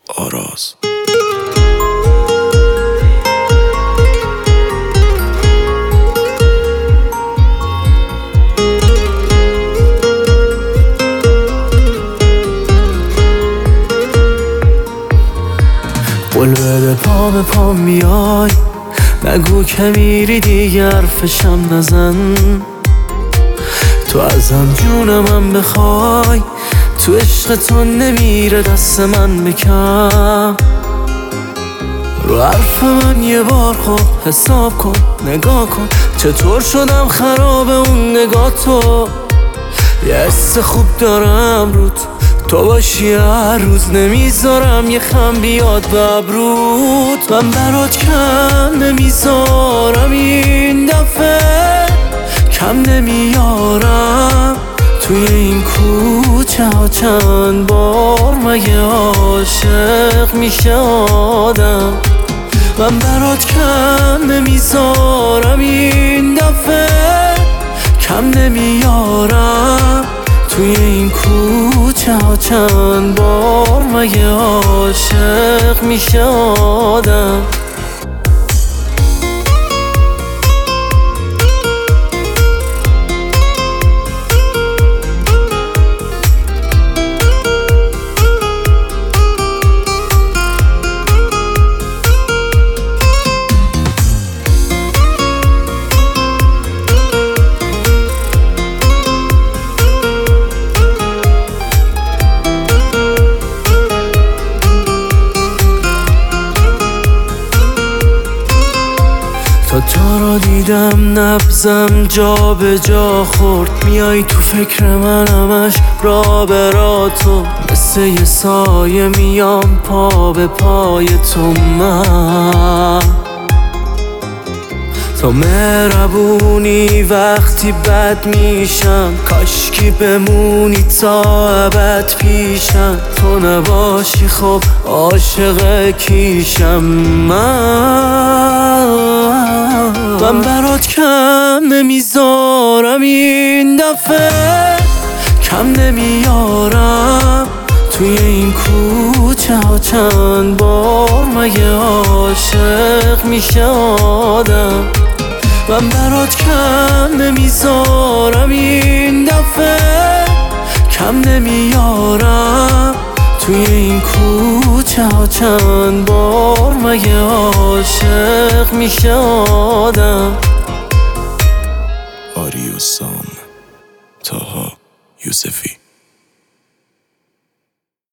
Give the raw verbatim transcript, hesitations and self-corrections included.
آراز. قول بده پا به پا میای، نگو که میری دیگر فشم نزن. تو ازم جونمم بخوای، تو عشق تو نمیره دست من بکن. رو حرف من یه بار خوب حساب کن، نگاه کن چطور شدم خراب اون نگاه تو. یه حس خوب دارم روت، تو باشی هر روز نمیذارم یه خم بیاد به ابروت. من برات کم نمیذارم این دفعه، کم نمیارم. توی این کوچه ها چند بار مگه عاشق میشه آدم. من برات کم نمیذارم این دفعه، کم نمیارم. توی این کوچه ها چند بار مگه عاشق میشه آدم. تا تو رو دیدم نبزم جا به جا خورد، میای تو فکر من همش را به را تو. مثل یه سایه میام پا به پای تو. من تو مهربونی وقتی بد میشم، کاشکی بمونی تا ابد پیشم. تو نباشی خب عاشق کیشم. من من برات کم نمیذارم این دفعه، کم نمیارم. توی این کوچه ها چند بار مگه عاشق میشه آدم. من برات کم نمیذارم این دفعه، کم نمیارم. توی این کوچه ها چند بار مگه عاشق میشه آدم. آریوسام، طاها یوسفی.